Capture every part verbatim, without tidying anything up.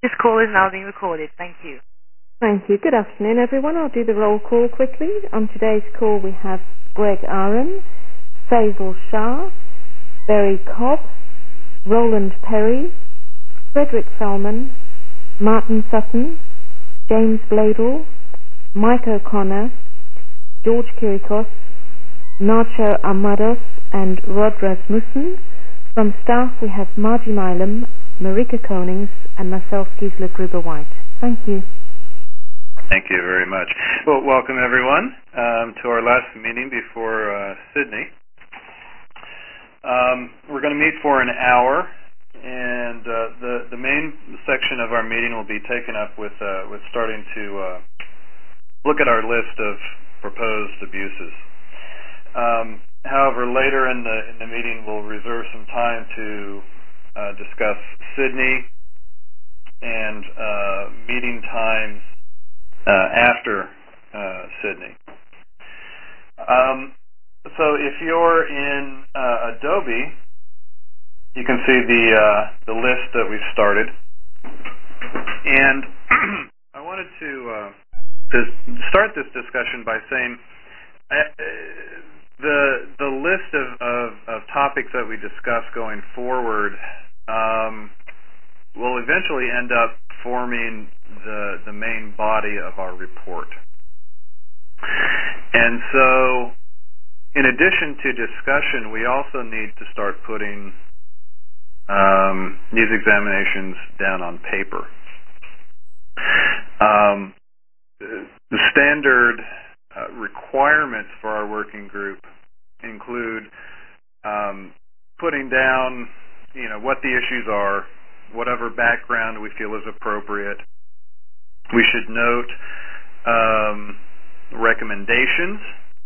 This call is now being recorded. Thank you. Thank you. Good afternoon, everyone. I'll do the roll call quickly. On today's call, we have Greg Aaron, Faisal Shah, Barry Cobb, Roland Perry, Frederick Fellman, Martin Sutton, James Bladel, Mike O'Connor, George Kirikos, Nacho Amados, and Rod Rasmussen. From staff, we have Margie Milam, Marika Konings, and myself, Gisela Gruber-White. Thank you. Thank you very much. Well, welcome everyone um, to our last meeting before uh, Sydney. Um, we're going to meet for an hour, and uh, the the main section of our meeting will be taken up with uh, with starting to uh, look at our list of proposed abuses. Um, however, later in the in the meeting, we'll reserve some time to uh, discuss Sydney and uh, meeting times Uh, after uh, Sydney. Um, so if you're in uh, Adobe, you can see the uh, the list that we've started. And I wanted to, uh, to start this discussion by saying uh, the the list of, of, of topics that we discuss going forward um, will eventually end up forming the the main body of our report. And so, in addition to discussion, we also need to start putting um, these examinations down on paper. Um, the standard uh, requirements for our working group include um, putting down, you know, what the issues are, whatever background we feel is appropriate. We should note um, recommendations.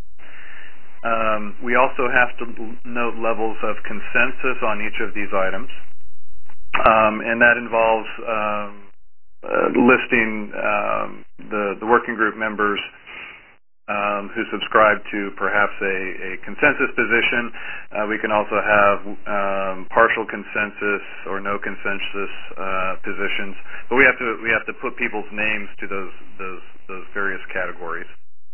Um, we also have to note levels of consensus on each of these items, um, and that involves um, uh, listing um, the, the working group members Um, who subscribe to perhaps a, a consensus position. Uh, we can also have um, partial consensus or no consensus uh, positions, but we have to we have to put people's names to those those those various categories.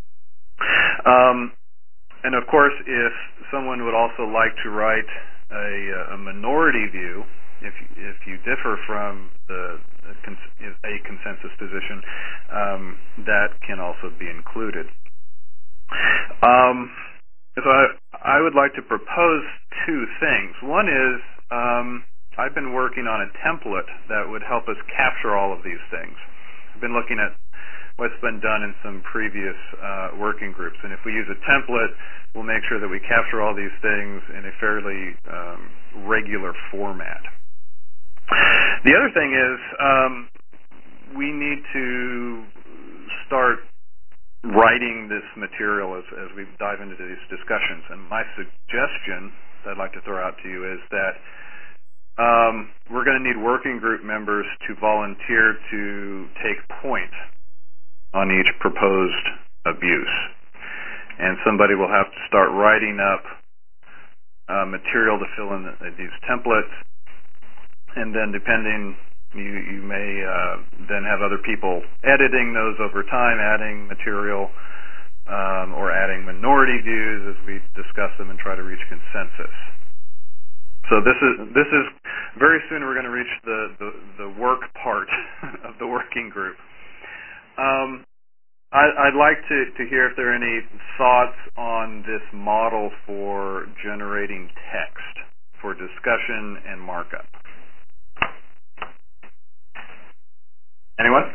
Um, and of course, if someone would also like to write a, a minority view, if if you differ from the a consensus position, um, that can also be included. Um, so I, I would like to propose two things. One is um, I've been working on a template that would help us capture all of these things. I've been looking at what's been done in some previous uh, working groups, and if we use a template, we'll make sure that we capture all these things in a fairly um, regular format. The other thing is um, we need to start writing this material as, as we dive into these discussions. And my suggestion that I'd like to throw out to you is that um, we're going to need working group members to volunteer to take point on each proposed abuse. And somebody will have to start writing up uh, material to fill in the, these templates. And then depending You, you may uh, then have other people editing those over time, adding material um, or adding minority views as we discuss them and try to reach consensus. So this is this is very soon we're going to reach the, the, the work part of the working group. Um, I, I'd like to, to hear if there are any thoughts on this model for generating text for discussion and markup. Anyone?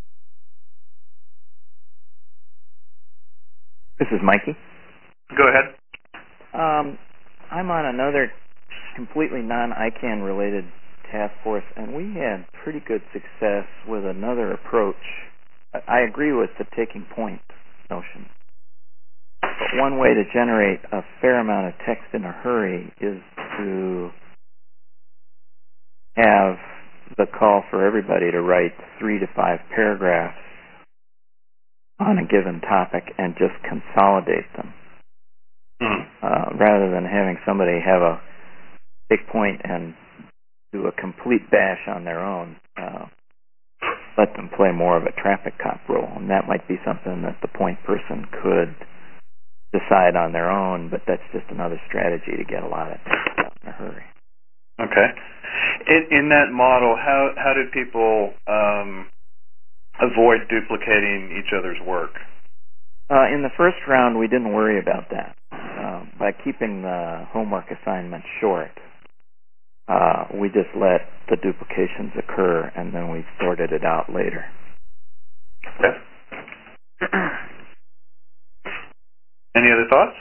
This is Mikey. Go ahead. Um, I'm on another completely non-I CANN related task force, and we had pretty good success with another approach. I agree with the taking point notion. But one way to generate a fair amount of text in a hurry is to have the call for everybody to write three to five paragraphs on a given topic and just consolidate them. Mm-hmm. Uh, rather than having somebody have a big point and do a complete bash on their own. Uh, let them play more of a traffic cop role, and that might be something that the point person could decide on their own, but that's just another strategy to get a lot of things done in a hurry. Okay. In, in that model, how how did people um, avoid duplicating each other's work? Uh, in the first round, we didn't worry about that. Uh, by keeping the homework assignment short, uh, we just let the duplications occur, and then we sorted it out later. Okay. Any other thoughts?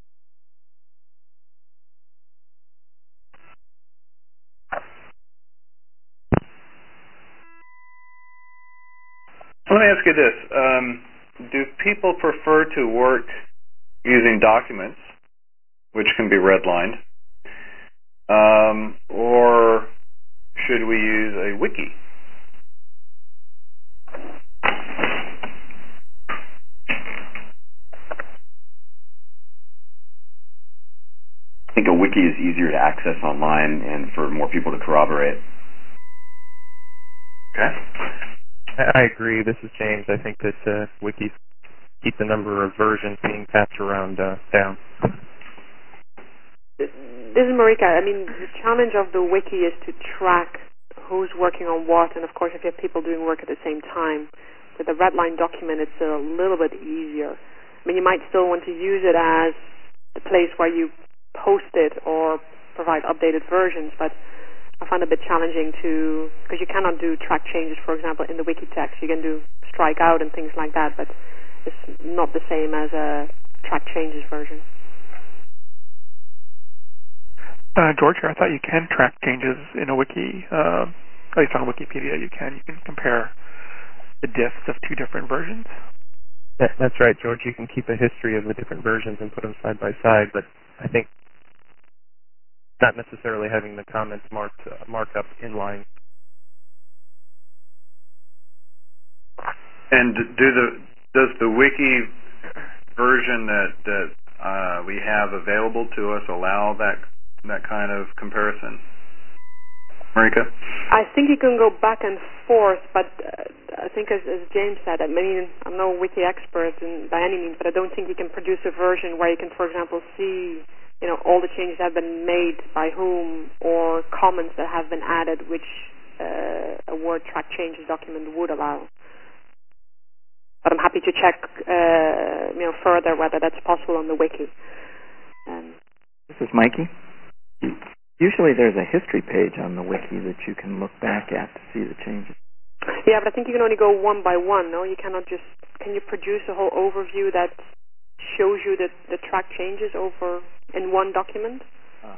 Let me ask you this. Um, do people prefer to work using documents, which can be redlined, um, or should we use a wiki? I think a wiki is easier to access online and for more people to corroborate. Okay. I agree. This is James. I think that uh, wikis keep the number of versions being passed around uh, down. This is Marika. I mean, the challenge of the wiki is to track who's working on what, and of course, if you have people doing work at the same time. With a redline document, it's a little bit easier. I mean, you might still want to use it as the place where you post it or provide updated versions, but I find it a bit challenging to, because you cannot do track changes, for example, in the wiki text. You can do strike out and things like that, but it's not the same as a track changes version. Uh, George here. I thought you can track changes in a wiki. Uh, at least on Wikipedia, you can. You can compare the diffs of two different versions. That, that's right, George. You can keep a history of the different versions and put them side by side, but I think not necessarily having the comments marked uh, marked up in line. And do the does the wiki version that that uh, we have available to us allow that that kind of comparison? Marika? I think you can go back and forth, but uh, I think as, as James said, I mean, I'm no wiki expert in, by any means, but I don't think you can produce a version where you can, for example, see, you know, all the changes that have been made by whom, or comments that have been added, which uh, a word track changes document would allow. But I'm happy to check, uh, you know, further whether that's possible on the wiki. Um, This is Mikey. Usually there's a history page on the wiki that you can look back at to see the changes. Yeah, but I think you can only go one by one, no? You cannot just... Can you produce a whole overview that shows you the, the track changes over in one document? Uh,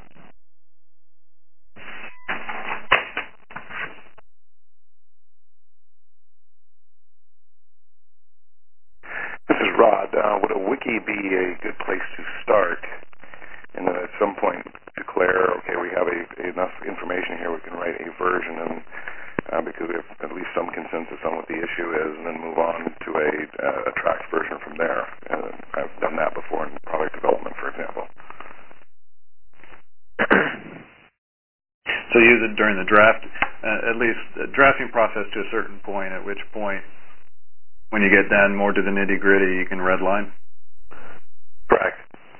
This is Rod. Uh, would a wiki be a good place to start? And then at some point declare, okay, we have a, enough information here, we can write a version, and uh, because we have at least some consensus on what the issue is, and then move on to a, uh, a tracked version from there. And I've done that before in product development, for example. So use it during the draft, uh, at least the drafting process to a certain point, at which point, when you get down more to the nitty-gritty, you can redline? Correct.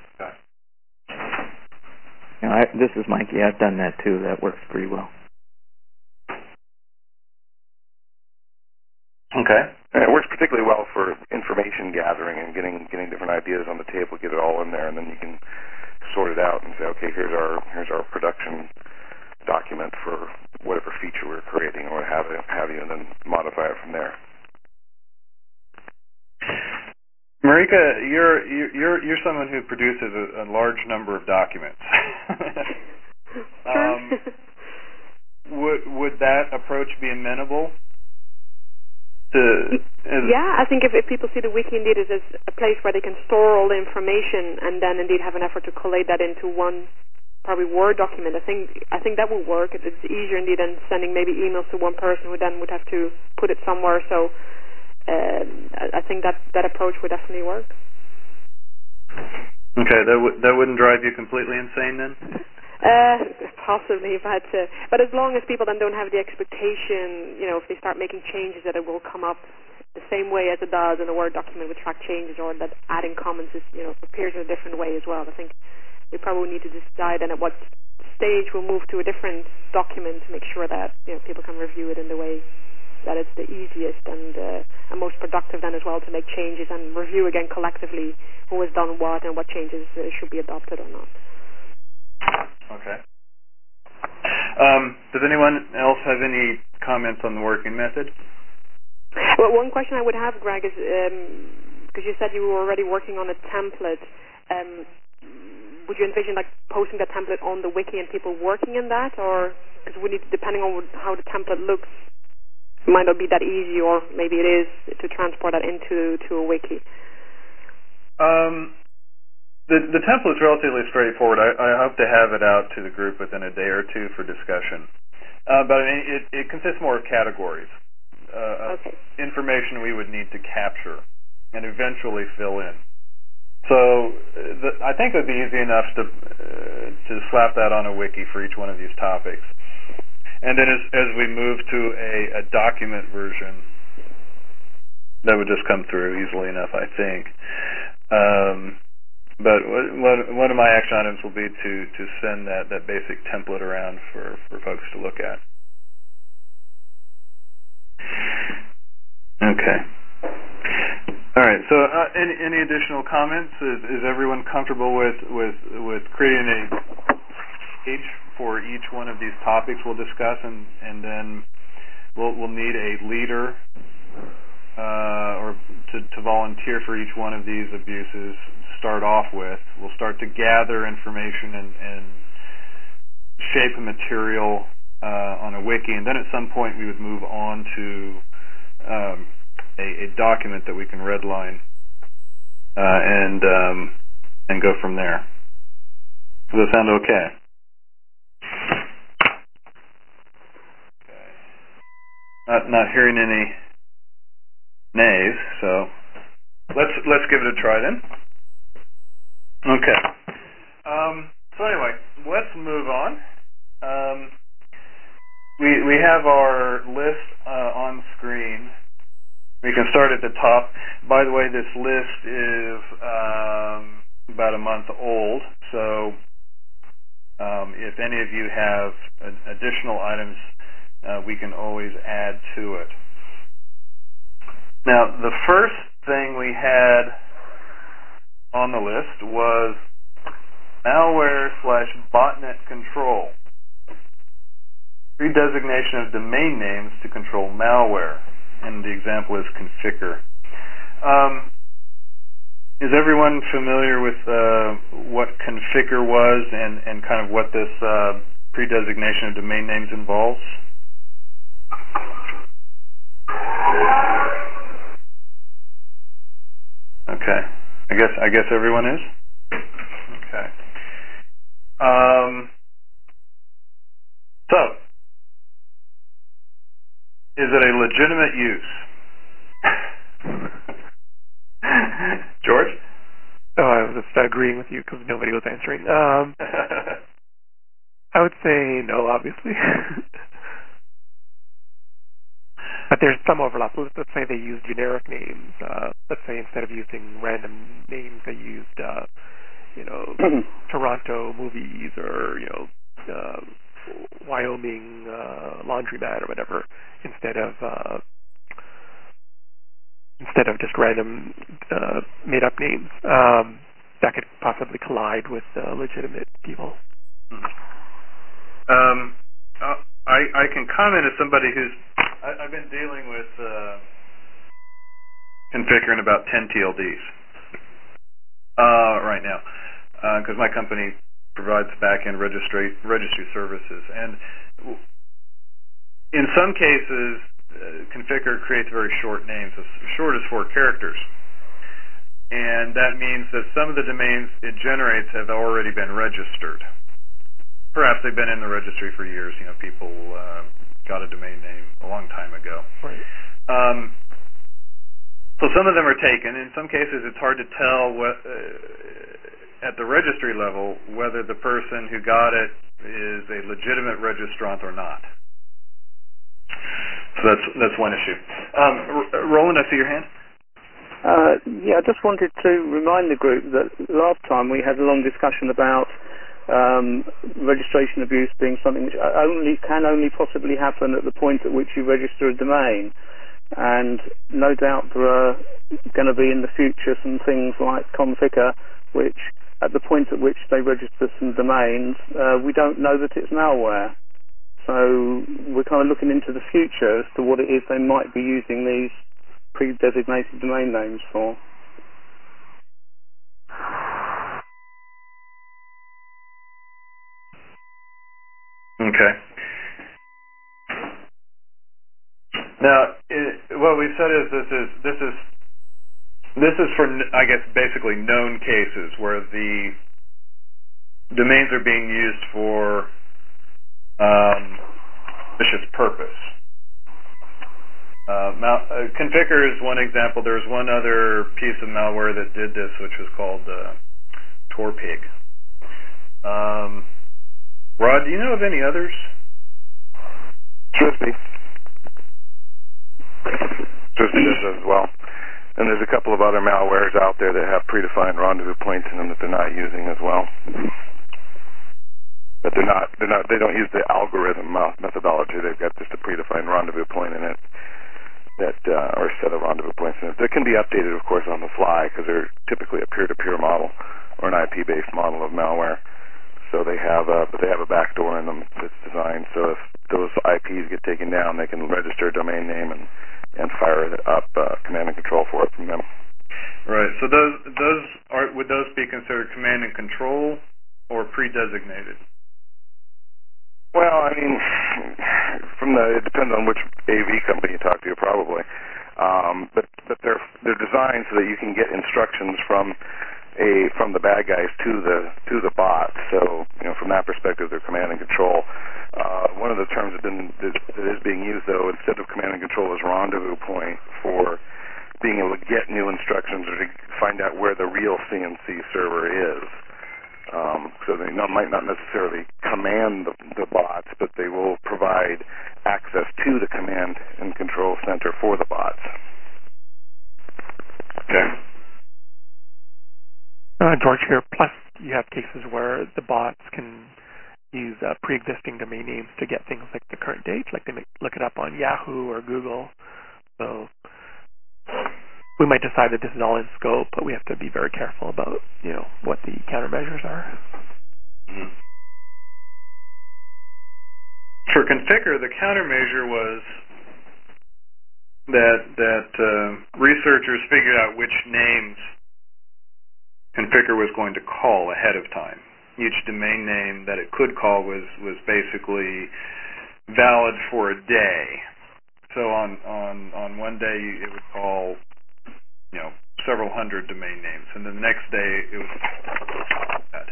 you know, I, this is Mikey. I've done that too. That works pretty well. Okay. And it works particularly well for information gathering and getting getting different ideas on the table, get it all in there, and then you can sort it out and say, okay, here's our here's our production document for whatever feature we're creating or what have, have you, and then modify it from there. Marika, you're you're you're someone who produces a, a large number of documents. um, would would that approach be amenable to? Is, yeah, I think if, if people see the wiki indeed as, as a place where they can store all the information and then indeed have an effort to collate that into one probably Word document, I think I think that will work. It's easier indeed than sending maybe emails to one person who then would have to put it somewhere. So. Uh, I think that that approach would definitely work. Okay, that w- that wouldn't drive you completely insane then? Uh, possibly, but uh, but as long as people then don't have the expectation, you know, if they start making changes, that it will come up the same way as it does in a Word document with track changes, or that adding comments is, you know, appears in a different way as well. I think we probably need to decide then at what stage we'll move to a different document to make sure that, you know, people can review it in the way that it's the easiest and uh, and most productive then as well to make changes and review again collectively who has done what and what changes uh, should be adopted or not. Okay. Um, does anyone else have any comments on the working method? Well, one question I would have, Greg, is because um, you said you were already working on a template. Um, would you envision like posting that template on the wiki and people working in that, or because we need, depending on how the template looks, it might not be that easy, or maybe it is to transport that into to a wiki? Um, the the template's relatively straightforward. I, I hope to have it out to the group within a day or two for discussion. Uh, but I mean, it, it consists more of categories. Uh, okay. Information we would need to capture and eventually fill in. So the, I think it would be easy enough to uh, to slap that on a wiki for each one of these topics. And then as, as we move to a, a document version, that would just come through easily enough, I think. Um, but what, one of my action items will be to, to send that, that basic template around for, for folks to look at. Okay. All right. So, uh, any any additional comments? Is, is everyone comfortable with with with creating a page for each one of these topics we'll discuss, and and then we'll we'll need a leader uh, or to to volunteer for each one of these abuses. Start off with. We'll start to gather information and and shape a material uh, on a wiki, and then at some point we would move on to um, a, a document that we can redline uh, and um, and go from there. Does that sound okay? Okay. Not not hearing any nays, so let's let's give it a try then. Okay. Um, so anyway, let's move on. Um, we we have our list uh, on screen. We can start at the top. By the way, this list is um, about a month old, so um, if any of you have uh, additional items, uh, we can always add to it. Now, the first thing we had on the list was malware slash botnet control. Redesignation of domain names to control malware. And the example is Conficker. Um, is everyone familiar with uh, what Conficker was and, and kind of what this uh, pre-designation of domain names involves? Okay. I guess I guess everyone is? Okay. Um, so, is it a legitimate use? George? Oh, I was just agreeing with you because nobody was answering. Um, I would say no, obviously. But there's some overlap. Let's say they use generic names. Uh, let's say instead of using random names, they used, uh, you know, Toronto movies or, you know, uh, Wyoming uh, laundromat or whatever, instead of uh, instead of just random uh, made-up names. Um, that could possibly collide with uh, legitimate people. Um, uh, I, I can comment as somebody who's I, I've been dealing with uh, Conficker in about ten T L Ds uh, right now because uh, my company provides back-end registry registry services, and in some cases, uh, Conficker creates very short names, as short as four characters, and that means that some of the domains it generates have already been registered. Perhaps they've been in the registry for years. You know, people uh, got a domain name a long time ago. Right. Um, so some of them are taken. In some cases, it's hard to tell what. Uh, at the registry level whether the person who got it is a legitimate registrant or not. So that's that's one issue. Um, R- Roland, I see your hand. Uh, yeah, I just wanted to remind the group that last time we had a long discussion about um, registration abuse being something which only can only possibly happen at the point at which you register a domain. And no doubt there are going to be in the future some things like Conficker, which at the point at which they register some domains, uh, we don't know that it's malware. So we're kind of looking into the future as to what it is they might be using these pre-designated domain names for. Okay. Now, it, what we've said is this is this is this is for, I guess, basically known cases where the domains are being used for um, malicious purpose. Uh, mal- uh, Conficker is one example. There's one other piece of malware that did this, which was called uh, Torpig. Um, Rod, do you know of any others? Trisby. Trisby does as well. And there's a couple of other malwares out there that have predefined rendezvous points in them that they're not using as well. But they're not, they're not, they don't use the algorithm methodology. They've got just a predefined rendezvous point in it. That uh, or a set of rendezvous points in it. That can be updated, of course, on the fly because they're typically a peer-to-peer model or an I P-based model of malware. So they have a, but they have a backdoor in them that's designed so if those I Ps get taken down, they can register a domain name and, and fire up uh, command and control for it from them. Right. So those those are would those be considered command and control or pre-designated? Well, I mean, from the it depends on which A V company you talk to, probably. Um, but but they're they're designed so that you can get instructions from a from the bad guys to the to the bot. So you know, from that perspective, they're command and control. Uh, one of the terms that, been, that, that is being used, though, instead of command and control, is rendezvous point for being able to get new instructions or to find out where the real C N C server is. Um, so they not, might not necessarily command the, the bots, but they will provide access to the command and control center for the bots. Okay. Uh, George here. Plus, you have cases where the bots can use uh, pre-existing domain names to get things like the current date, like they may look it up on Yahoo or Google. So we might decide that this is all in scope, but we have to be very careful about, you know, what the countermeasures are. Mm-hmm. For Conficker, the countermeasure was that that uh, researchers figured out which names Conficker was going to call ahead of time. Each domain name that it could call was was basically valid for a day. So on on on one day it would call, you know, several hundred domain names, and the next day it was that.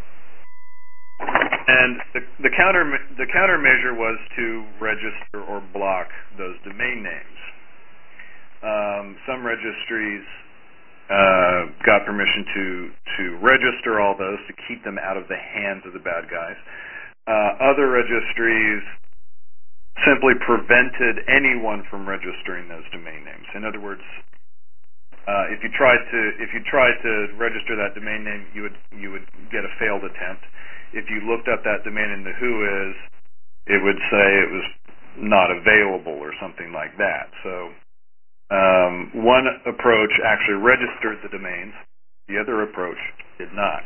And the, the counter the countermeasure was to register or block those domain names. Um, some registries uh, got permission to to register all those to keep them out of the hands of the bad guys. Uh, other registries simply prevented anyone from registering those domain names. In other words, Uh, if you tried to if you tried to register that domain name, you would you would get a failed attempt. If you looked up that domain in the Whois, it would say it was not available or something like that. So um, one approach actually registered the domains. The other approach did not.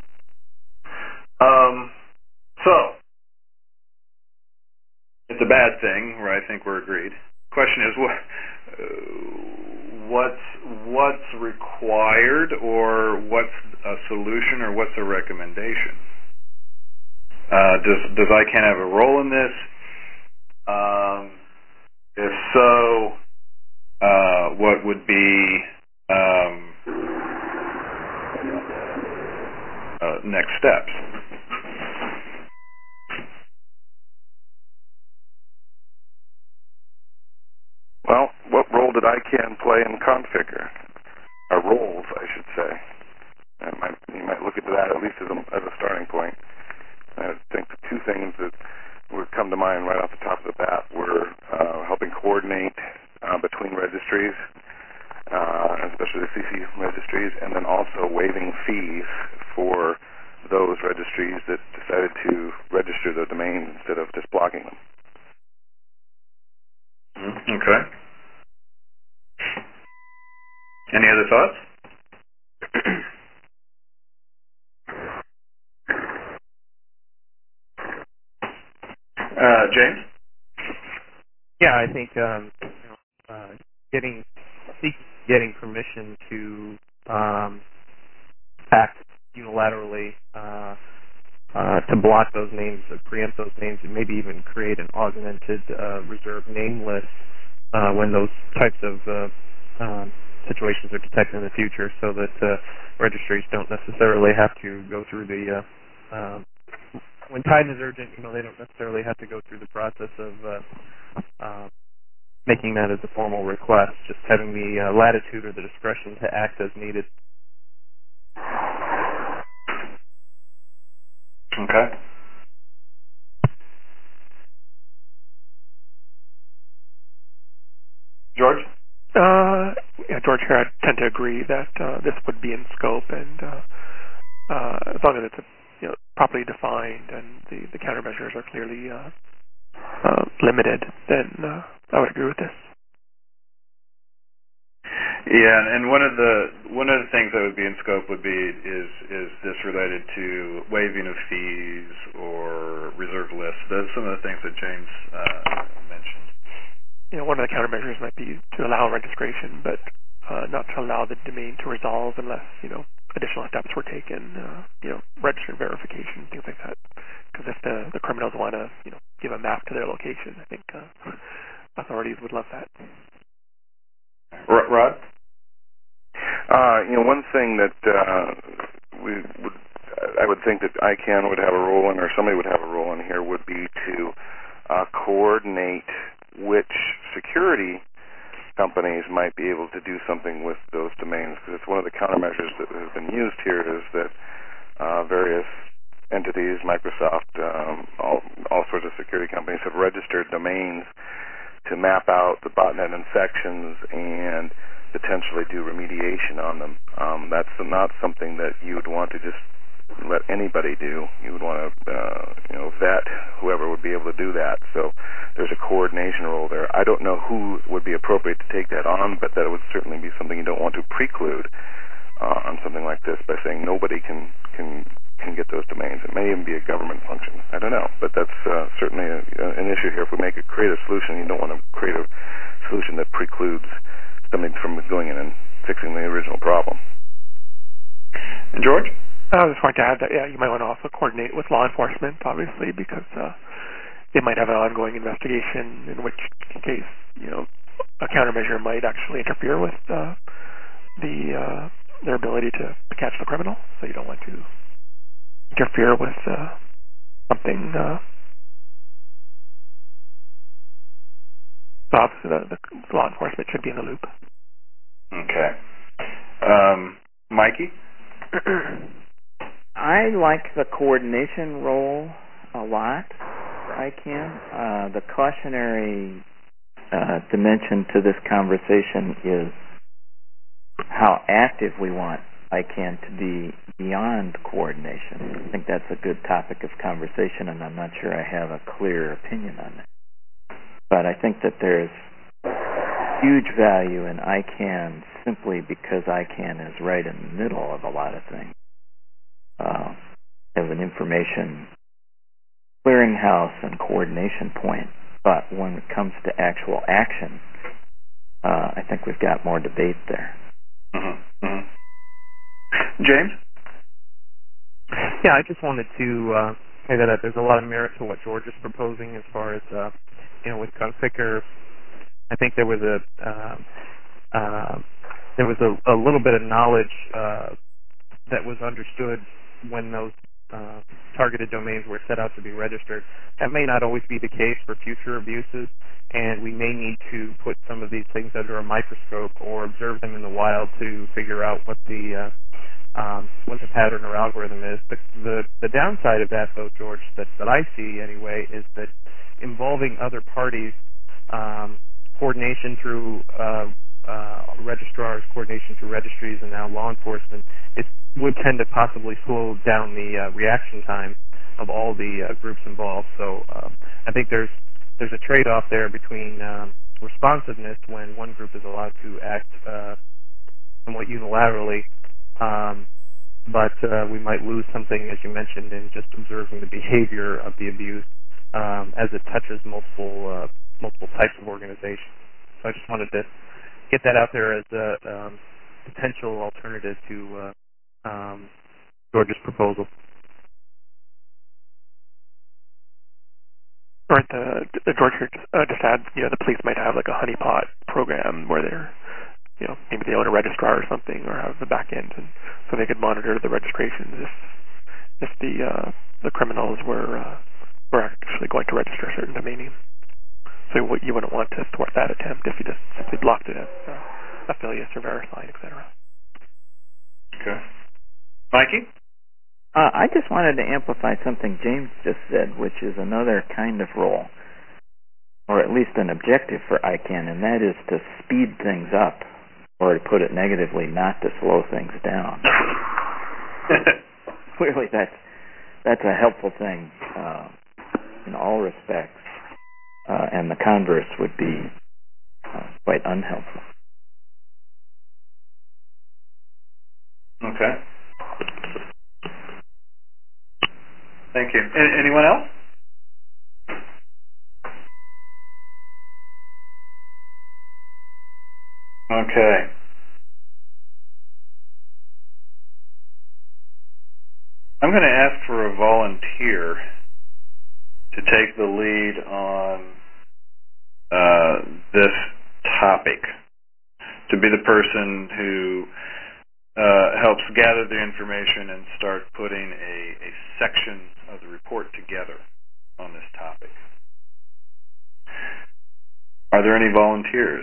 Um, so it's a bad thing, right? I think we're agreed. Question is what. Uh, What's what's required, or what's a solution, or what's a recommendation? Uh, does does ICANN have a role in this? Um, if so, uh, what would be um, uh, next steps? Well, what role did ICANN play in Conficker? Or roles, I should say. And my, you might look into that at least as a, as a starting point. I think the two things that would come to mind right off the top of the bat were uh, helping coordinate uh, between registries, uh, especially the C C registries, and then also waiving fees for those registries that decided to register their domains instead of just blocking them. Okay. Any other thoughts? uh, James? Yeah, I think um, uh, getting getting permission to um, act unilaterally uh, uh, to block those names, or preempt those names, and maybe even create an augmented uh, reserve name list uh, when those types of uh, um, situations are detected in the future, so that uh, registries don't necessarily have to go through the uh, um, when time is urgent, you know, they don't necessarily have to go through the process of uh, uh, making that as a formal request, just having the uh, latitude or the discretion to act as needed. Okay. George? Uh, yeah, George here. I tend to agree that uh, this would be in scope, and uh, uh, as long as it's you know, properly defined and the, the countermeasures are clearly uh, uh, limited, then uh, I would agree with this. Yeah, and one of the one of the things that would be in scope would be is is this related to waiving of fees or reserve lists? Those are some of the things that James uh, mentioned. You know, one of the countermeasures might be to allow registration, but uh, not to allow the domain to resolve unless you know additional steps were taken. Uh, you know, register verification, things like that. Because if the the criminals want to you know give a map to their location, I think uh, authorities would love that. Rod? Uh, you know, one thing that uh, we would, I would think that I C A N would have a role in, or somebody would have a role in here, would be to uh, coordinate which security companies might be able to do something with those domains. Because it's one of the countermeasures that has been used here is that uh, various entities, Microsoft, um, all, all sorts of security companies have registered domains to map out the botnet infections and potentially do remediation on them. Um, that's not something that you would want to just let anybody do. You would want to, uh, you know, vet whoever would be able to do that. So there's a coordination role there. I don't know who would be appropriate to take that on, but that would certainly be something you don't want to preclude uh, on something like this by saying nobody can can can get those domains. It may even be a government function. I don't know, but that's uh, certainly a, an issue here. If we make a creative solution, you don't want to create a solution that precludes something from going in and fixing the original problem. And George? I was just going to add that yeah, you might want to also coordinate with law enforcement, obviously, because uh, they might have an ongoing investigation, in which case you know a countermeasure might actually interfere with uh, the uh, their ability to, to catch the criminal. So you don't want to interfere with uh, something. Uh, so obviously, the, the law enforcement should be in the loop. Okay. Um, Mikey? I like the coordination role a lot for I C A N. Uh, the cautionary uh, dimension to this conversation is how active we want I C A N to be beyond coordination. I think that's a good topic of conversation, and I'm not sure I have a clear opinion on that. But I think that there's huge value in I C A N simply because I C A N is right in the middle of a lot of things. Uh, as an information clearinghouse and coordination point, but when it comes to actual action, uh, I think we've got more debate there. Mm-hmm. Mm-hmm. James? Yeah, I just wanted to uh, say that uh, there's a lot of merit to what George is proposing as far as, uh, you know, with Conficker. I think there was a uh, uh, there was a, a little bit of knowledge uh, that was understood when those uh, targeted domains were set out to be registered. That may not always be the case for future abuses, and we may need to put some of these things under a microscope or observe them in the wild to figure out what the uh, um, what the pattern or algorithm is. The, the the downside of that, though, George, that, that I see anyway, is that involving other parties, um, coordination through uh, uh, registrars, coordination through registries, and now law enforcement, it would tend to possibly slow down the uh, reaction time of all the uh, groups involved. So uh, I think there's there's a trade-off there between um, responsiveness when one group is allowed to act uh, somewhat unilaterally, um, but uh, we might lose something, as you mentioned, in just observing the behavior of the abuse um, as it touches multiple uh, multiple types of organizations. So I just wanted to get that out there as a um, potential alternative to uh, um, George's proposal. Or the, the George uh, just had, you know, the police might have like a honeypot program where they're, you know, maybe they own a registrar or something, or have the back end, and so they could monitor the registrations if if the uh, the criminals were uh, were actually going to register a certain domain name. So what you wouldn't want to thwart that attempt if you just simply blocked it as uh, affiliates or VeriSign, et cetera. Okay, Mikey. Uh, I just wanted to amplify something James just said, which is another kind of role, or at least an objective for I CANN, and that is to speed things up, or to put it negatively, not to slow things down. Clearly, that's that's a helpful thing uh, in all respects, uh, and the converse would be uh, quite unhelpful. Okay. Thank you. A- anyone else? Okay. I'm going to ask for a volunteer to take the lead on uh, this topic, to be the person who uh, helps gather the information and start putting a, a section of the report together on this topic. Are there any volunteers?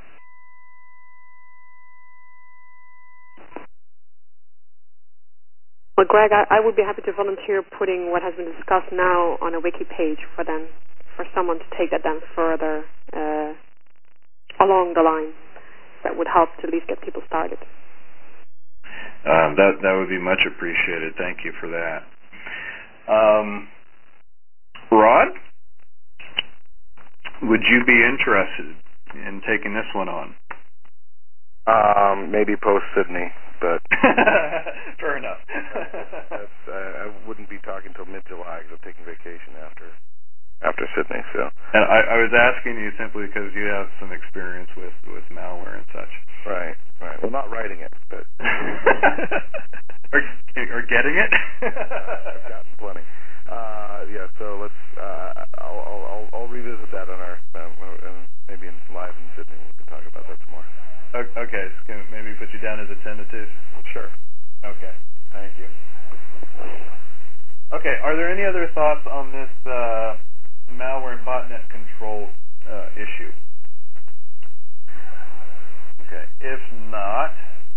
Well, Greg, I, I would be happy to volunteer putting what has been discussed now on a wiki page for them, for someone to take that then further uh, along the line. That would help to at least get people started. Um, that that would be much appreciated. Thank you for that. Um, Rod, would you be interested in taking this one on? Um, maybe post Sydney, but fair enough. that's, uh, I wouldn't be talking till mid-July because I'm taking vacation after after Sydney. So, and I, I was asking you simply because you have some experience with, with malware and such. Right, right. Well, not writing it, but or, or getting it. I've gotten plenty. Uh, yeah. So let's. Uh, I'll, I'll, I'll, I'll revisit that on our uh, maybe in live in Sydney. We can talk about that some more. Okay, so can maybe put you down as a tentative? Sure. Okay, thank you. Okay, are there any other thoughts on this uh, malware and botnet control uh, issue? Okay, if not,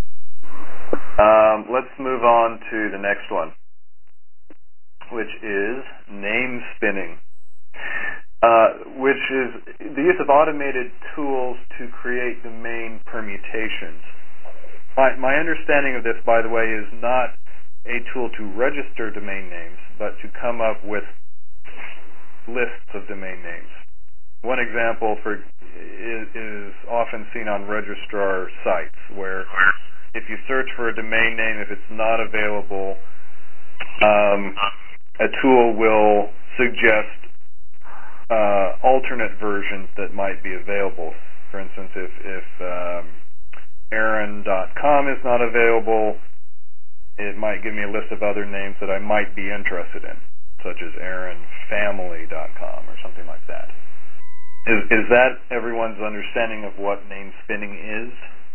um, let's move on to the next one, which is name spinning. Uh, which is the use of automated tools to create domain permutations. My, my understanding of this, by the way, is not a tool to register domain names, but to come up with lists of domain names. One example for is, is often seen on registrar sites, where if you search for a domain name, if it's not available, um, a tool will suggest Uh, alternate versions that might be available. For instance, if, if um, Aaron dot com is not available, it might give me a list of other names that I might be interested in, such as Aaron Family dot com or something like that. Is, is that everyone's understanding of what name spinning is?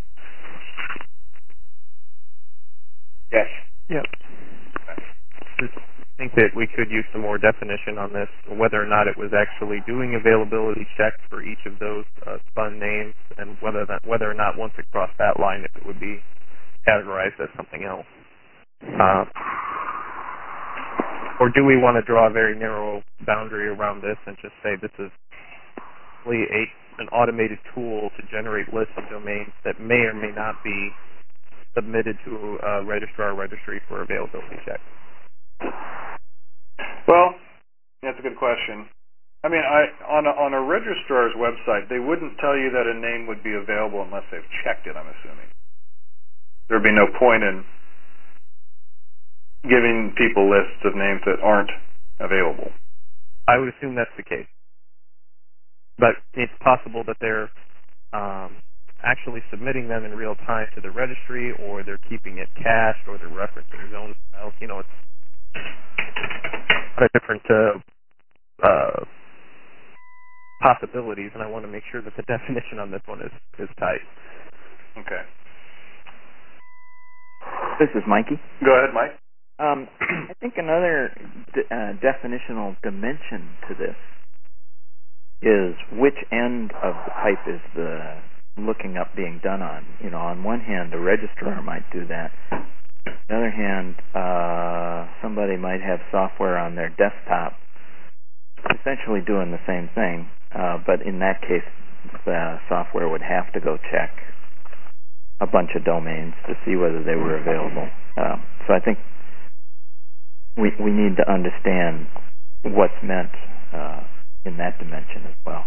Yes. Yep. Okay. I think that we could use some more definition on this, whether or not it was actually doing availability checks for each of those uh, spun names, and whether that whether or not once it crossed that line, if it would be categorized as something else. Uh, or do we want to draw a very narrow boundary around this and just say this is really a, an automated tool to generate lists of domains that may or may not be submitted to a registrar or registry for availability check? Well, that's a good question. I mean, I on a, on a registrar's website, they wouldn't tell you that a name would be available unless they've checked it, I'm assuming. There'd be no point in giving people lists of names that aren't available. I would assume that's the case. But it's possible that they're um, actually submitting them in real time to the registry, or they're keeping it cached, or they're referencing zone files. You know, it's a different uh, uh, possibilities, and I want to make sure that the definition on this one is, is tight. Okay. This is Mikey. Go ahead, Mike. Um, I think another d- uh, definitional dimension to this is which end of the pipe is the looking up being done on. You know, on one hand, the registrar might do that. On the other hand, uh, somebody might have software on their desktop essentially doing the same thing, uh, but in that case, the software would have to go check a bunch of domains to see whether they were available. Uh, so I think we we need to understand what's meant uh, in that dimension as well.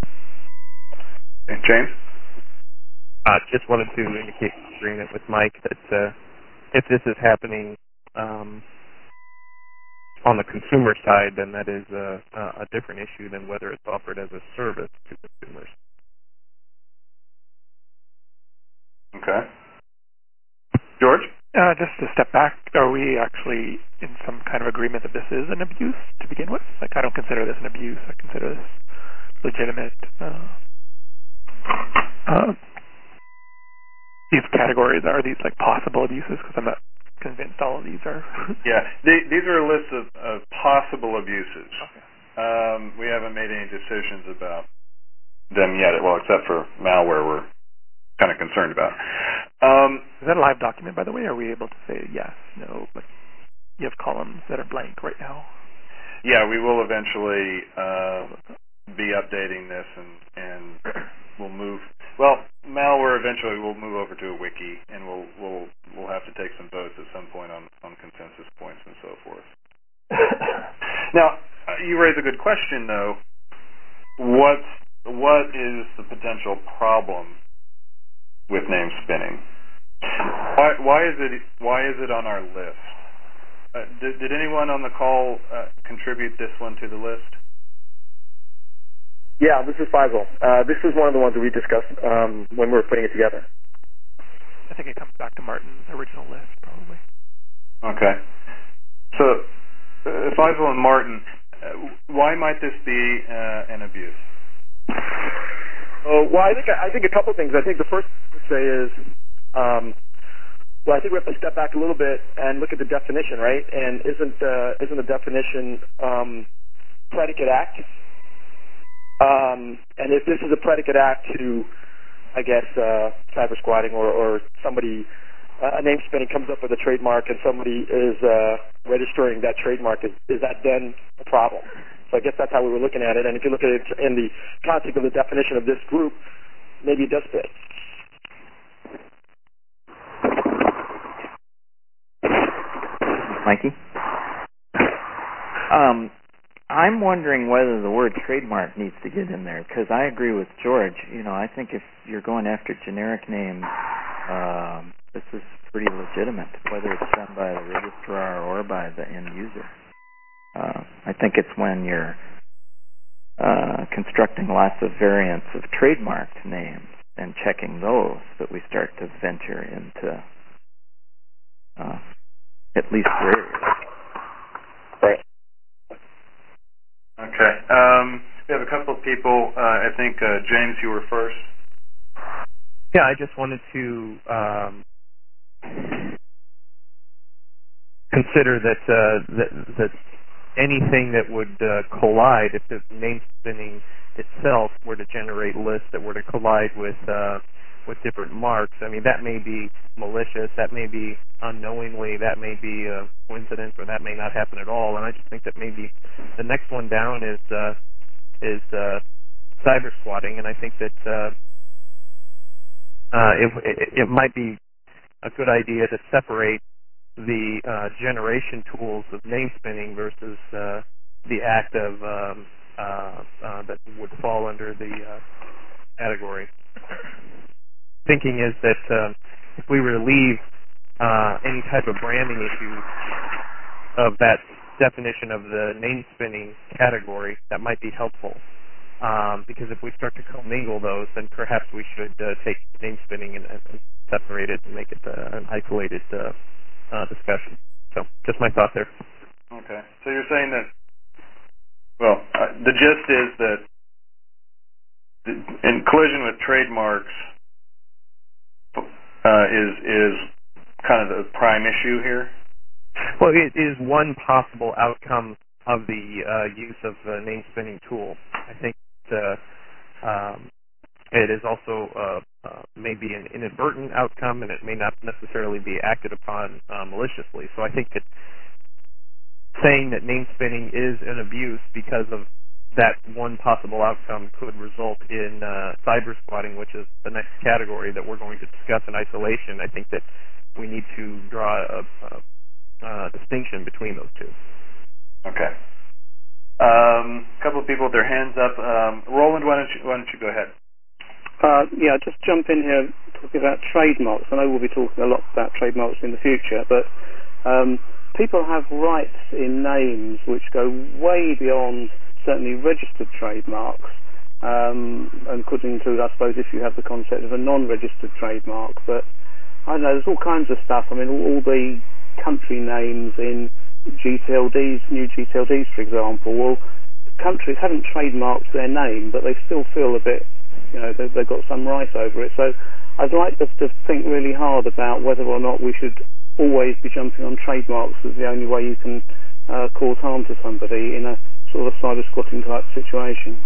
And James? I uh, just wanted to indicate agreement with Mike that uh, if this is happening um, on the consumer side, then that is a, a different issue than whether it's offered as a service to consumers. Okay. George? Uh, just to step back, are we actually in some kind of agreement that this is an abuse to begin with? Like, I don't consider this an abuse. I consider this legitimate. Uh, uh, these categories, are these like possible abuses? Because I'm not convinced all of these are. Yeah, they, these are a list of, of possible abuses. Okay. Um, we haven't made any decisions about them yet, well, except for malware we're kind of concerned about. Um, is that a live document, by the way? Are we able to say yes, no, but you have columns that are blank right now? Yeah, we will eventually uh, be updating this, and, and we'll move. Well, malware eventually will move over to a wiki, and we'll we'll we'll have to take some votes at some point on, on consensus points and so forth. Now, you raise a good question, though. What what is the potential problem with name spinning? Why why is it why is it on our list? Uh, did, did anyone on the call uh, contribute this one to the list? Yeah, this is Faisal. Uh, this is one of the ones that we discussed um, when we were putting it together. I think it comes back to Martin's original list, probably. Okay. So, uh, Faisal and Martin, uh, why might this be uh, an abuse? Oh, well, I think I think a couple things. I think the first thing I would say is, um, well, I think we have to step back a little bit and look at the definition, right? And isn't uh, isn't the definition um, predicate act? Um, and if this is a predicate act to, I guess, uh, cyber squatting or, or somebody, uh, a name spinning comes up with a trademark and somebody is uh, registering that trademark, is, is that then a problem? So I guess that's how we were looking at it. And if you look at it in the context of the definition of this group, maybe it does fit. Mikey? Um, I'm wondering whether the word trademark needs to get in there, because I agree with George. You know, I think if you're going after generic names, um, this is pretty legitimate, whether it's done by the registrar or by the end user. Uh, I think it's when you're uh, constructing lots of variants of trademarked names and checking those that we start to venture into uh, at least gray areas. Right. Okay. Um, we have a couple of people. Uh, I think, uh, James, you were first. Yeah, I just wanted to um, consider that, uh, that that anything that would uh, collide, if the name spinning itself were to generate lists that were to collide with uh, with different marks. I mean, that may be malicious, that may be unknowingly, that may be a coincidence, or that may not happen at all. And I just think that maybe the next one down is uh, is uh, cyber squatting, and I think that uh, uh, it, it, it might be a good idea to separate the uh, generation tools of name spinning versus uh, the act of um, uh, uh, that would fall under the uh, category. Thinking is that uh, if we relieve uh, any type of branding issues of that definition of the name spinning category, that might be helpful. Um, because if we start to commingle those, then perhaps we should uh, take name spinning and, and separate it and make it uh, an isolated uh, uh, discussion. So, just my thought there. Okay. So you're saying that, well, uh, the gist is that the, in collision with trademarks uh, is is kind of the prime issue here? Well, it is one possible outcome of the uh, use of the name spinning tool. I think uh, um, it is also uh, uh, maybe an inadvertent outcome, and it may not necessarily be acted upon uh, maliciously. So I think that saying that name spinning is an abuse because of that one possible outcome could result in uh, cyber squatting, which is the next category that we're going to discuss in isolation. I think that we need to draw a, a, a distinction between those two. Okay. Um, a couple of people with their hands up. Um, Roland, why don't you, why don't you go ahead? Uh, yeah, just jump in here talking about trademarks. I know we'll be talking a lot about trademarks in the future, but um, people have rights in names which go way beyond certainly registered trademarks, um, and could include, I suppose, if you have the concept of a non-registered trademark. But I don't know, there's all kinds of stuff. I mean, all, all the country names in G T L Ds, new G T L Ds, for example. Well, countries haven't trademarked their name, but they still feel a bit, you know, they've, they've got some right over it. So I'd like us to think really hard about whether or not we should always be jumping on trademarks as the only way you can uh, cause harm to somebody in a sort of cyber squatting type situation.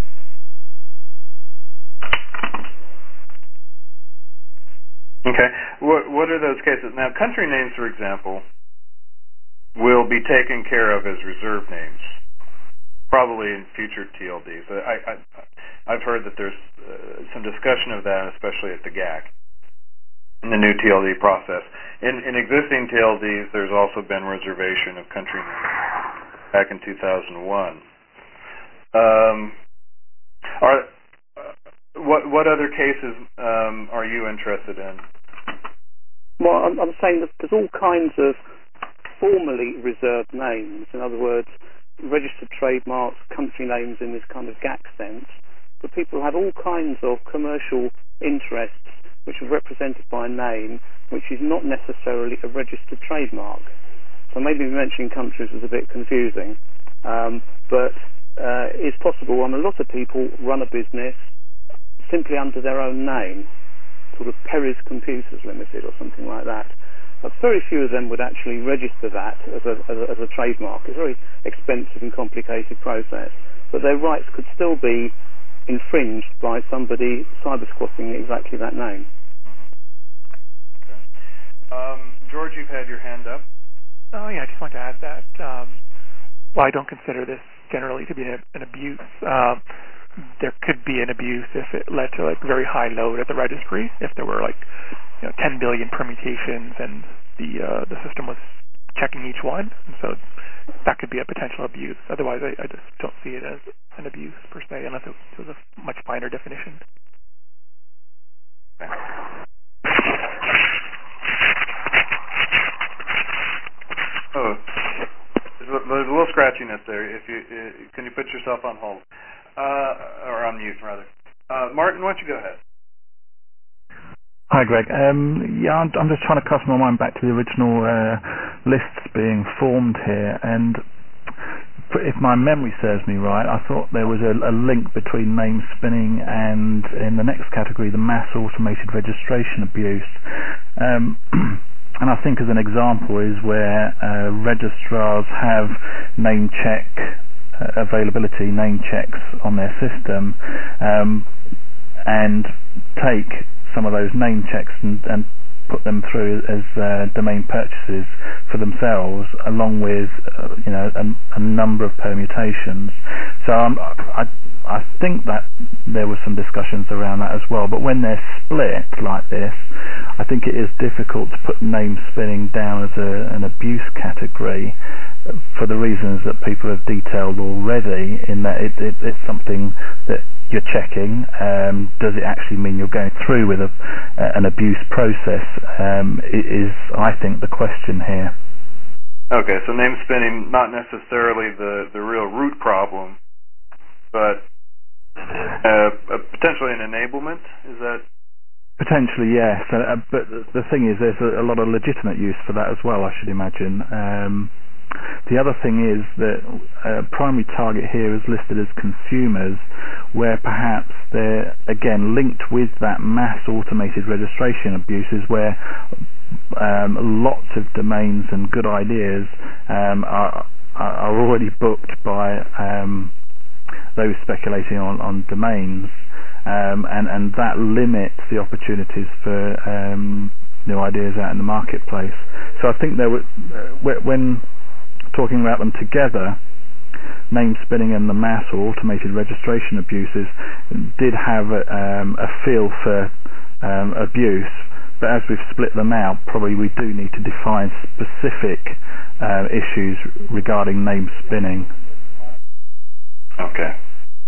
Okay. What what are those cases? Now, country names, for example, will be taken care of as reserved names, probably in future T L Ds. I, I, I've heard that there's uh, some discussion of that, especially at the G A C, in the new T L D process. In, in existing T L Ds, there's also been reservation of country names back in two thousand one. Um, are uh, what what other cases um, are you interested in? Well, I'm, I'm saying that there's all kinds of formally reserved names. In other words, registered trademarks, country names in this kind of G A C sense. But people have all kinds of commercial interests which are represented by a name which is not necessarily a registered trademark. So maybe mentioning countries is a bit confusing, um, but uh, it's possible. I mean, a lot of people run a business simply under their own name, sort of Perry's Computers Limited or something like that. But very few of them would actually register that as a, as a, as a trademark. It's a very expensive and complicated process, but their rights could still be infringed by somebody cyber squatting exactly that name. Okay. Um, George, you've had your hand up. Oh, yeah, I just want to add that um, while I don't consider this generally to be an, an abuse, uh, there could be an abuse if it led to like very high load at the registry, if there were like you know, ten billion permutations and the uh, the system was checking each one. And so that could be a potential abuse. Otherwise, I, I just don't see it as an abuse per se, unless it was a much finer definition. Okay. Oh, there's a, there's a little scratchiness there. If you uh, can you put yourself on hold uh, or on mute rather? Uh, Martin, why don't you go ahead? Hi, Greg. Um, yeah, I'm, I'm just trying to cast my mind back to the original uh, lists being formed here, and if my memory serves me right, I thought there was a, a link between name spinning and, in the next category, the mass automated registration abuse. Um, And I think as an example is where uh, registrars have name check uh, availability, name checks on their system, um, and take some of those name checks and, and put them through as uh, domain purchases for themselves, along with uh, you know a, a number of permutations. So um, I I think that there were some discussions around that as well. But when they're split like this, I think it is difficult to put name spinning down as a, an abuse category for the reasons that people have detailed already, in that it, it, it's something that you're checking. Um, does it actually mean you're going through with a, uh, an abuse process? Um, it is, I think, the question here. Okay, so name spinning, not necessarily the, the real root problem, but uh, uh, potentially an enablement? Is that? Potentially, yes. Uh, but the thing is, there's a, a lot of legitimate use for that as well, I should imagine. Um, The other thing is that uh, primary target here is listed as consumers, where perhaps they're, again, linked with that mass automated registration abuses, where um, lots of domains and good ideas um, are, are already booked by um, those speculating on, on domains, um, and, and that limits the opportunities for um, new ideas out in the marketplace. So I think there were, uh, when talking about them together, name spinning and the mass or automated registration abuses did have a, um, a feel for um, abuse, but as we've split them out, probably we do need to define specific uh, issues regarding name spinning. Okay.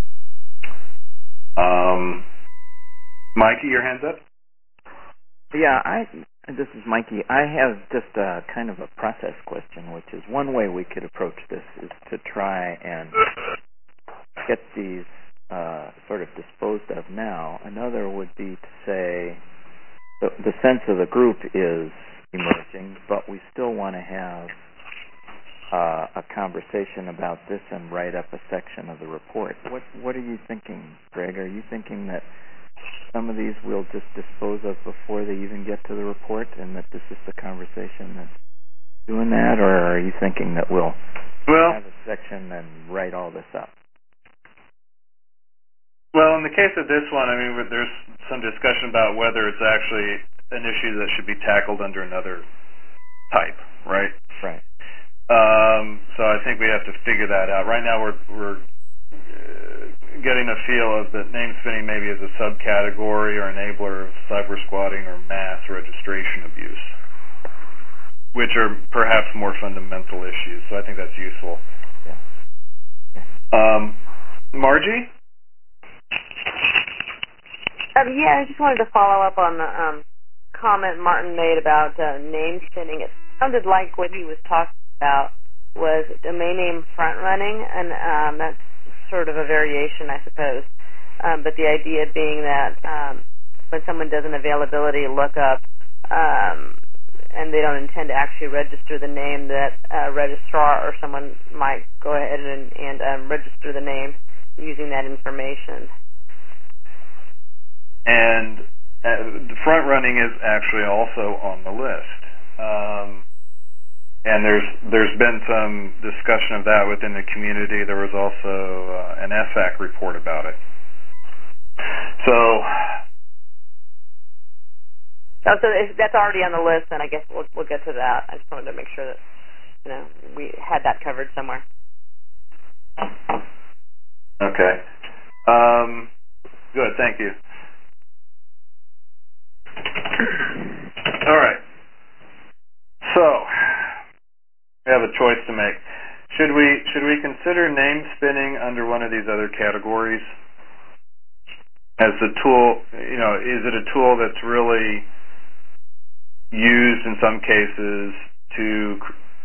Um, Mikey, your hand's up? Yeah, I. This is Mikey. I have just a kind of a process question, which is one way we could approach this is to try and get these uh, sort of disposed of now. Another would be to say the, the sense of the group is emerging, but we still want to have uh, a conversation about this and write up a section of the report. What What are you thinking, Greg? Are you thinking that some of these we'll just dispose of before they even get to the report, and that this is the conversation that's doing that, or are you thinking that we'll well, have a section and write all this up? Well, in the case of this one, I mean, there's some discussion about whether it's actually an issue that should be tackled under another type, right? Right. Um, so I think we have to figure that out. Right now we're we're uh, getting a feel of that name spinning maybe as a subcategory or enabler of cyber squatting or mass registration abuse, which are perhaps more fundamental issues. So I think that's useful. Yeah. Um, Margie? Um, yeah, I just wanted to follow up on the um, comment Martin made about uh, name spinning. It sounded like what he was talking about was domain name front running, and um, that's sort of a variation, I suppose. Um, but the idea being that um, when someone does an availability lookup um, and they don't intend to actually register the name, that a registrar or someone might go ahead and, and um, register the name using that information. And uh, the front running is actually also on the list. Um, and there's there's been some discussion of that within the community. There was also uh, an S A C report about it. So, oh, so if that's already on the list, then I guess we'll we'll get to that. I just wanted to make sure that you know we had that covered somewhere. Okay. Um, good. Thank you. All right. So we have a choice to make. Should we should we consider name spinning under one of these other categories as the tool? You know, is it a tool that's really used in some cases to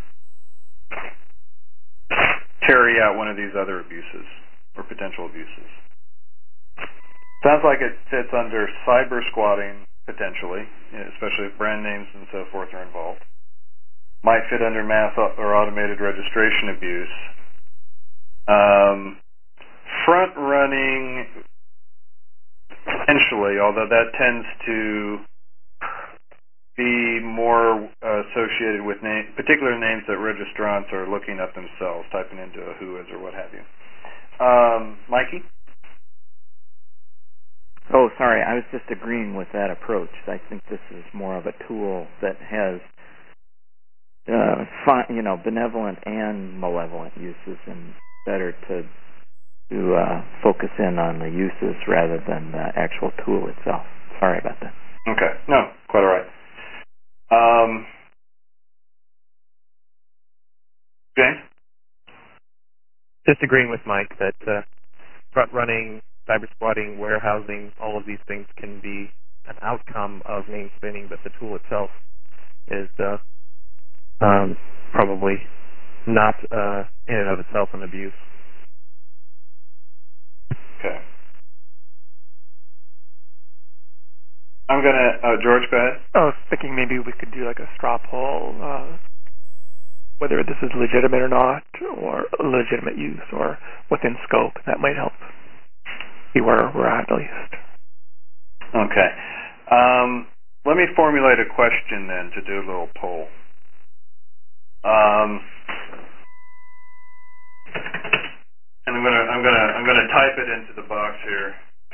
carry out one of these other abuses or potential abuses? Sounds like it fits under cyber squatting potentially, especially if brand names and so forth are involved. Might fit under mass or automated registration abuse. Um, front running potentially, although that tends to be more uh, associated with name, particular names that registrants are looking up themselves, typing into a who is or what have you. Um, Mikey? Oh, sorry, I was just agreeing with that approach. I think this is more of a tool that has, uh, fun, you know, benevolent and malevolent uses, and better to to uh, focus in on the uses rather than the actual tool itself. Sorry about that. Okay. No, quite all right. Um, James? Just agreeing with Mike that uh, front running, cyber squatting, warehousing, all of these things can be an outcome of name spinning, but the tool itself is uh, um, probably not uh, in and of itself an abuse. Okay. I'm gonna uh, George, go ahead. I was thinking maybe we could do like a straw poll, uh, whether this is legitimate or not, or legitimate use, or within scope. That might help see where we're at at least. Okay. Um, let me formulate a question then to do a little poll. Um, and I'm gonna I'm gonna I'm gonna type it into the box here.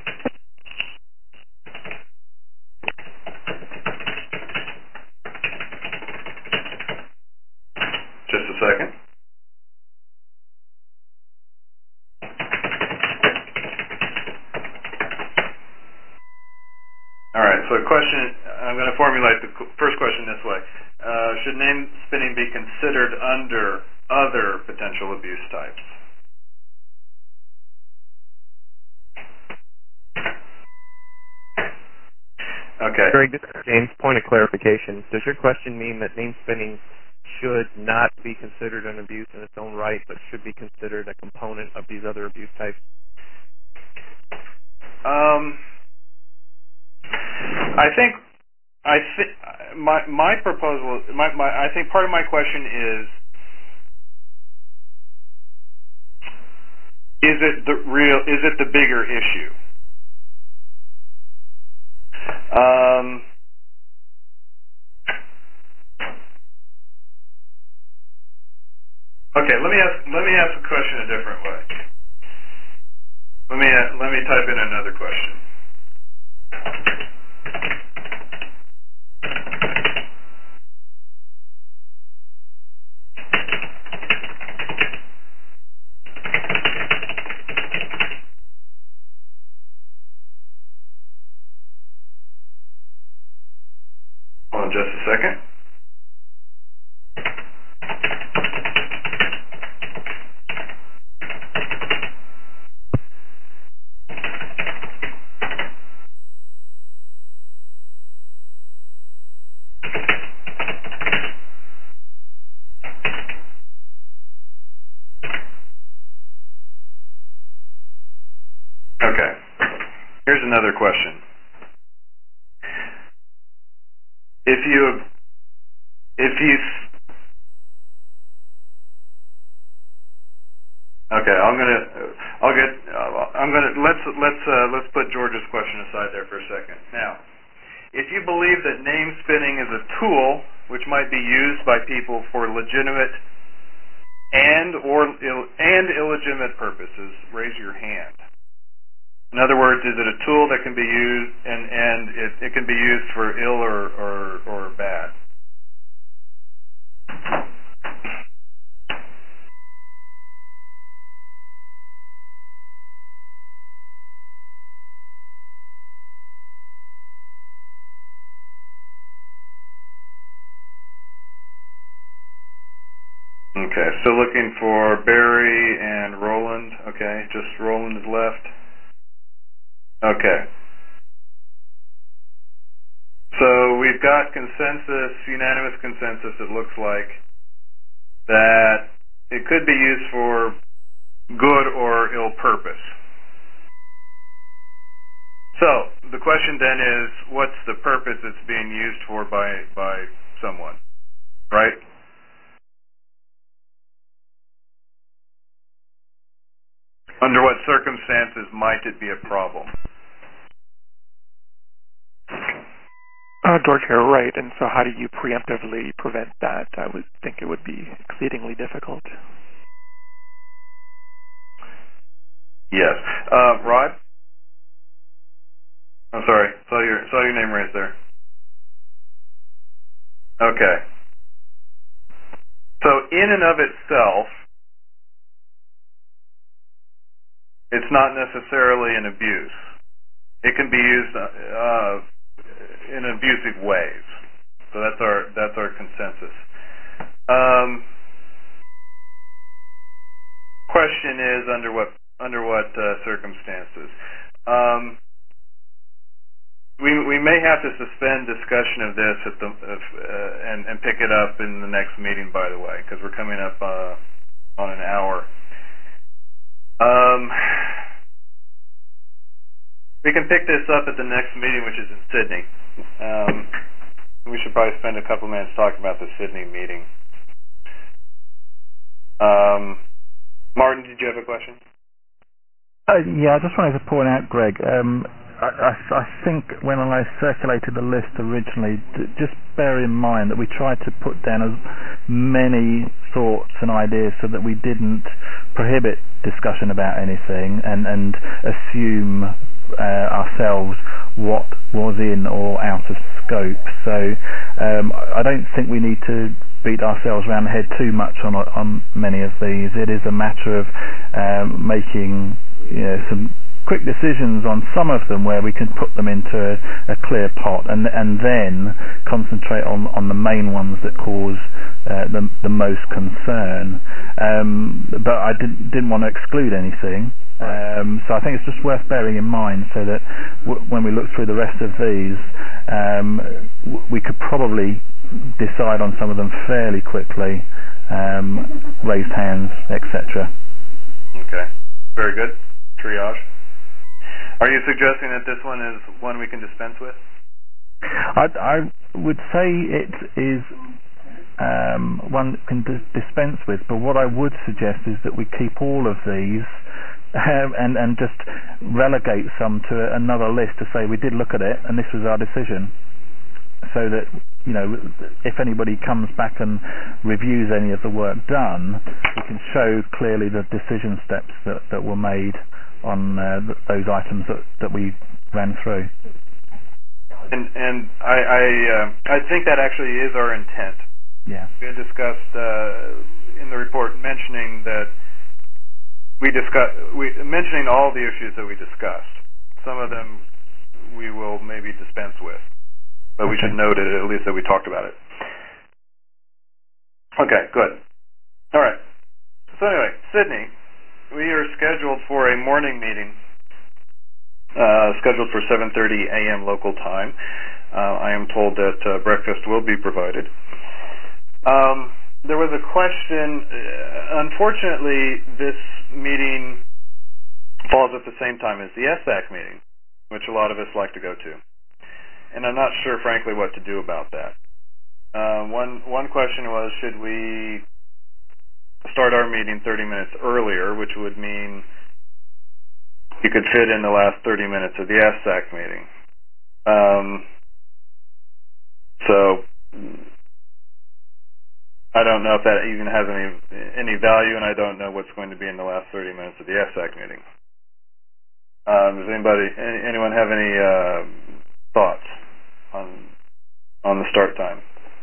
Just a second. All right, so question, I'm going to formulate the first question this way. Uh, should name spinning be considered under other potential abuse types? Okay. Greg, this is James. Point of clarification. Does your question mean that name spinning should not be considered an abuse in its own right, but should be considered a component of these other abuse types? Um, I think I think my my proposal, my, my I think part of my question is: is it the real? Is it the bigger issue? Um. Okay, let me ask let me ask the question a different way. Let me let me type in another question. Hold on just a second. Okay. Here's another question. If you, if you, okay, I'm gonna, I'll get, I'm gonna let's let's uh, let's put George's question aside there for a second. Now, if you believe that name spinning is a tool which might be used by people for legitimate and or Ill, and illegitimate purposes, raise your hand. In other words, is it a tool that can be used and, and it, it can be used for ill or, or, or bad? Okay, so looking for Barry and Roland. Okay, just Roland is left. Okay. So we've got consensus, unanimous consensus, it looks like, that it could be used for good or ill purpose. So the question then is, what's the purpose it's being used for by by someone, right? Under what circumstances might it be a problem? Uh, George, you're right. And so how do you preemptively prevent that? I would think it would be exceedingly difficult. Yes. Uh, Rod? I'm sorry. Saw your saw your name raised there. Okay. So in and of itself, it's not necessarily an abuse. It can be used uh, in abusive ways. So that's our that's our consensus. Um, question is under what under what uh, circumstances? Um, we we may have to suspend discussion of this at the if, uh, and and pick it up in the next meeting. By the way, because we're coming up uh, on an hour. Um, we can pick this up at the next meeting, which is in Sydney. Um, we should probably spend a couple minutes talking about the Sydney meeting. Um, Martin, did you have a question? Uh, yeah, I just wanted to point out, Greg, um, I, I, I think when I circulated the list originally, d- just bear in mind that we tried to put down as many thoughts and ideas so that we didn't prohibit discussion about anything and, and assume uh, ourselves what was in or out of scope. So um, I don't think we need to beat ourselves around the head too much on on many of these. It is a matter of um, making you know, some quick decisions on some of them where we can put them into a, a clear pot and and then concentrate on, on the main ones that cause uh, the, the most concern. Um, but I didn't, didn't want to exclude anything. Um, so I think it's just worth bearing in mind so that w- when we look through the rest of these, um, w- we could probably decide on some of them fairly quickly, um, raised hands, et cetera. Okay, very good. Triage. Are you suggesting that this one is one we can dispense with? I, I would say it is um, one can d- dispense with, but what I would suggest is that we keep all of these um, and, and just relegate some to another list to say we did look at it and this was our decision, so that you know if anybody comes back and reviews any of the work done, we can show clearly the decision steps that, that were made on uh, th- those items that, that we ran through. And and I I, uh, I think that actually is our intent. Yeah. We had discussed uh, in the report mentioning that we discuss we mentioning all the issues that we discussed. Some of them we will maybe dispense with, but we Okay. should note it at least that we talked about it. Okay, good. All right. So anyway, Sydney. We are scheduled for a morning meeting, uh, scheduled for seven thirty a.m. local time. Uh, I am told that uh, breakfast will be provided. Um, there was a question. Uh, unfortunately, this meeting falls at the same time as the S A C meeting, which a lot of us like to go to. And I'm not sure, frankly, what to do about that. Uh, one one question was, should we start our meeting thirty minutes earlier, which would mean you could fit in the last thirty minutes of the S A C meeting. Um, so I don't know if that even has any any value, and I don't know what's going to be in the last thirty minutes of the S A C meeting. Um, does anybody, any, anyone have any uh, thoughts on on the start time?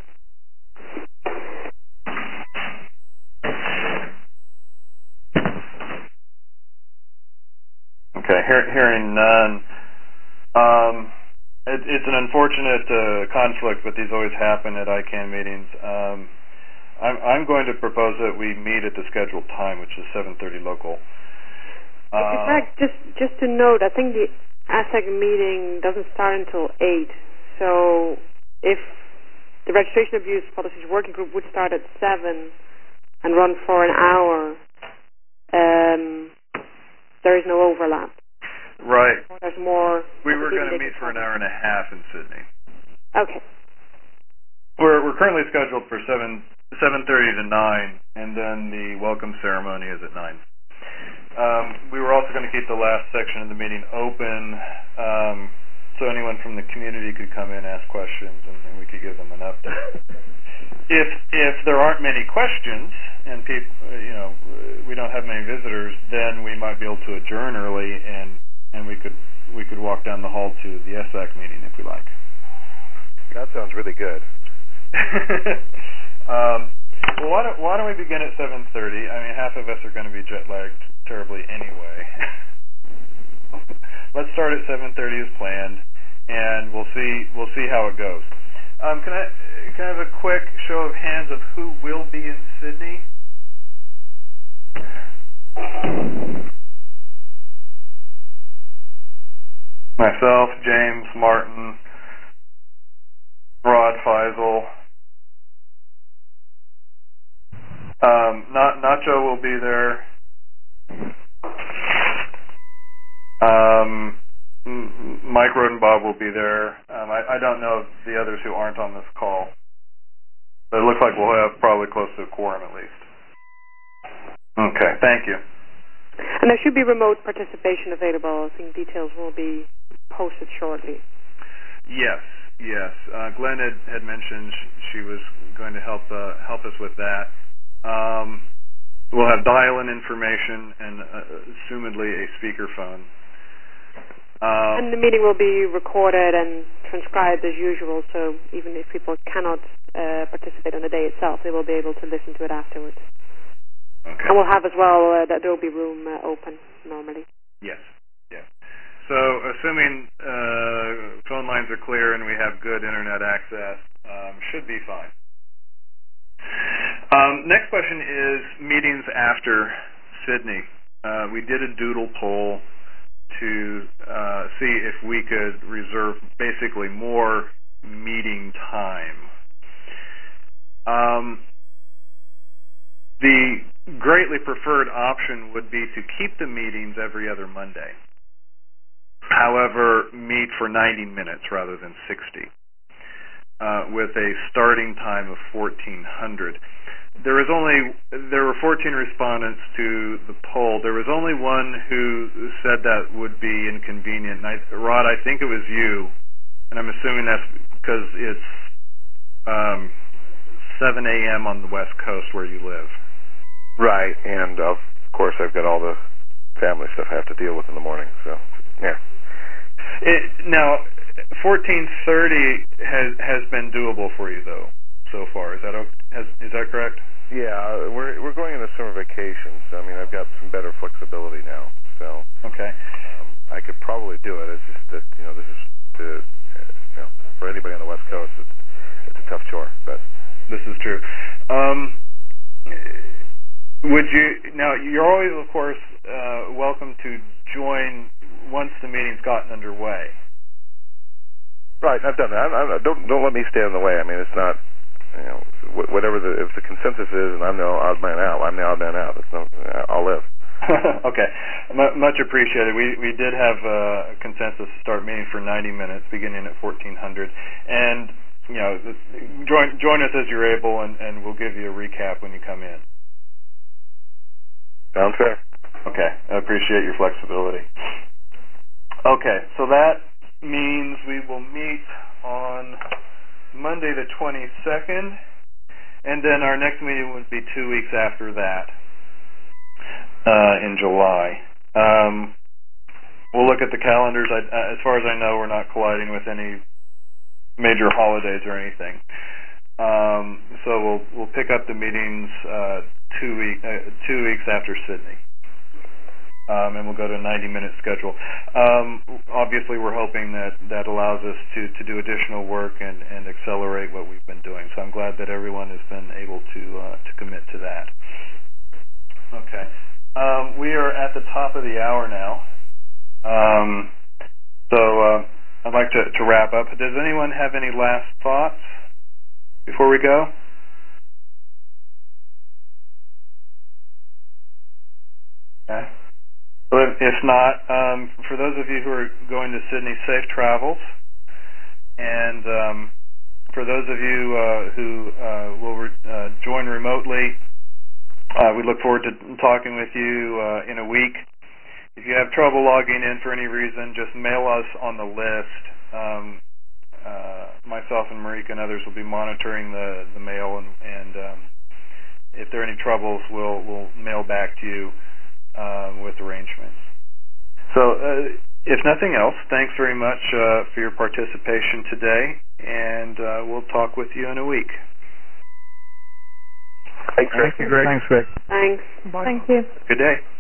Okay, hear, hearing none. Um, it, it's an unfortunate uh, conflict, but these always happen at I CANN meetings. Um, I'm, I'm going to propose that we meet at the scheduled time, which is seven thirty local. Uh, In fact, just just to note, I think the A S A C meeting doesn't start until eight. So if the Registration Abuse Policies Working Group would start at seven and run for an hour, um, there is no overlap. Right. There's more. We were going to meet for an hour and a half in Sydney. Okay. We're we're currently scheduled for seven seven thirty to nine, and then the welcome ceremony is at nine. Um, we were also going to keep the last section of the meeting open, um, so anyone from the community could come in, ask questions, and, and we could give them an update. If if there aren't many questions and people, you know, we don't have many visitors, then we might be able to adjourn early and and we could we could walk down the hall to the S A C meeting if we like. That sounds really good. um, well, why don't, why don't we begin at seven thirty? I mean, half of us are going to be jet lagged terribly anyway. Let's start at seven thirty as planned, and we'll see we'll see how it goes. Um, can I can I have a quick show of hands of who will be in Sydney? Myself, James, Martin, Rod, Faisal. Um, not, Nacho will be there. Um, Mike Rodenbaugh will be there. Um, I, I don't know the others who aren't on this call. But it looks like we'll have probably close to a quorum at least. Okay, thank you. And there should be remote participation available. I think details will be posted shortly. Yes, yes. Uh, Glenn had, had mentioned she was going to help uh, help us with that. Um, we'll have dial-in information and uh, assumedly a speakerphone. Um, and the meeting will be recorded and transcribed as usual, so even if people cannot uh, participate on the day itself, they will be able to listen to it afterwards. Okay. And we'll have as well uh, the Adobe room uh, open normally. Yes, yes. So assuming uh, phone lines are clear and we have good internet access, um, should be fine. Um, next question is meetings after Sydney. Uh, we did a doodle poll to uh, see if we could reserve basically more meeting time. Um, the greatly preferred option would be to keep the meetings every other Monday. However, meet for ninety minutes rather than sixty, uh, with a starting time of fourteen hundred. There was only there were fourteen respondents to the poll. There was only one who said that would be inconvenient. And I, Rod, I think it was you, and I'm assuming that's because it's um, seven a.m. on the West Coast where you live. Right, and of course I've got all the family stuff I have to deal with in the morning. So yeah. It, now, fourteen thirty has has been doable for you though so far. Is that has, is that correct? Yeah, we're we're going on a summer vacation, so I mean I've got some better flexibility now. So okay, um, I could probably do it. It's just that you know this is to, you know for anybody on the West Coast it's it's a tough chore. But this is true. Um, would you now? You're always, of course, uh, welcome to join once the meeting's gotten underway. Right, I've done that. I, I, don't don't let me stand in the way. I mean, it's not. You know, whatever the if the consensus is, and I'm the odd man out, I'm the odd man out. It's no, I'll live. Okay, M- much appreciated. We we did have a consensus to start meeting for ninety minutes, beginning at fourteen hundred, and you know, join join us as you're able, and, and we'll give you a recap when you come in. Sounds fair. Okay, I appreciate your flexibility. Okay, so that means we will meet on Monday the twenty-second, and then our next meeting would be two weeks after that, uh, in July. Um, we'll look at the calendars. I, uh, as far as I know, we're not colliding with any major holidays or anything. Um, so we'll we'll pick up the meetings uh, two week uh, two weeks after Sydney. Um, and we'll go to a ninety minute schedule. Um, obviously, we're hoping that that allows us to, to do additional work and, and accelerate what we've been doing. So I'm glad that everyone has been able to uh, to commit to that. Okay. Um, we are at the top of the hour now. Um, so uh, I'd like to, to wrap up. Does anyone have any last thoughts before we go? Okay. Well, if not, um, for those of you who are going to Sydney, safe travels. And um, for those of you uh, who uh, will re- uh, join remotely, uh, we look forward to talking with you uh, in a week. If you have trouble logging in for any reason, just mail us on the list. Um, uh, myself and Marika and others will be monitoring the, the mail, and, and um, if there are any troubles, we'll, we'll mail back to you Um, with arrangements. So uh, if nothing else, thanks very much uh, for your participation today, and uh, we'll talk with you in a week. Thanks, Greg. Thank you, Greg. Thanks, Greg. Thanks. Bye. Thank you. Good day.